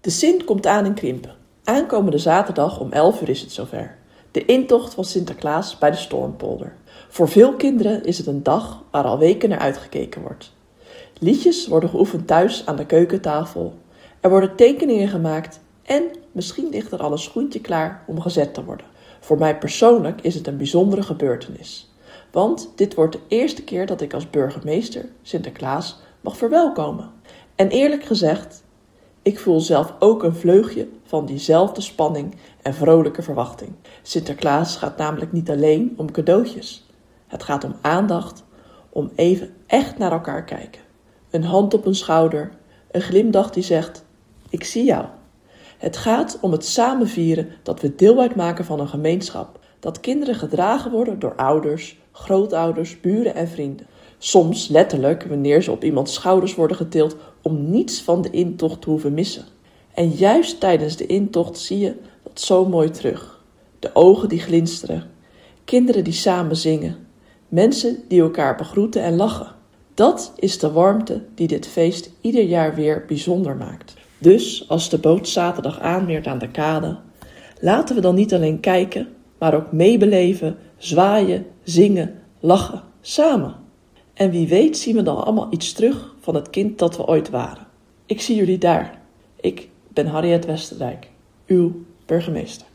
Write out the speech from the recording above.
De Sint komt aan in Krimpen. Aankomende zaterdag om 11 uur is het zover. De intocht van Sinterklaas bij de Stormpolder. Voor veel kinderen is het een dag waar al weken naar uitgekeken wordt. Liedjes worden geoefend thuis aan de keukentafel. Er worden tekeningen gemaakt en misschien ligt er al een schoentje klaar om gezet te worden. Voor mij persoonlijk is het een bijzondere gebeurtenis. Want dit wordt de eerste keer dat ik als burgemeester Sinterklaas mag verwelkomen. En eerlijk gezegd, ik voel zelf ook een vleugje van diezelfde spanning en vrolijke verwachting. Sinterklaas gaat namelijk niet alleen om cadeautjes. Het gaat om aandacht, om even echt naar elkaar kijken. Een hand op een schouder, een glimlach die zegt, ik zie jou. Het gaat om het samen vieren dat we deel uitmaken van een gemeenschap. Dat kinderen gedragen worden door ouders, grootouders, buren en vrienden. Soms letterlijk wanneer ze op iemands schouders worden getild om niets van de intocht te hoeven missen. En juist tijdens de intocht zie je dat zo mooi terug. De ogen die glinsteren, kinderen die samen zingen, mensen die elkaar begroeten en lachen. Dat is de warmte die dit feest ieder jaar weer bijzonder maakt. Dus als de boot zaterdag aanmeert aan de kade, laten we dan niet alleen kijken, maar ook meebeleven, zwaaien, zingen, lachen, samen. En wie weet zien we dan allemaal iets terug van het kind dat we ooit waren. Ik zie jullie daar. Ik ben Harriet Westerdijk, uw burgemeester.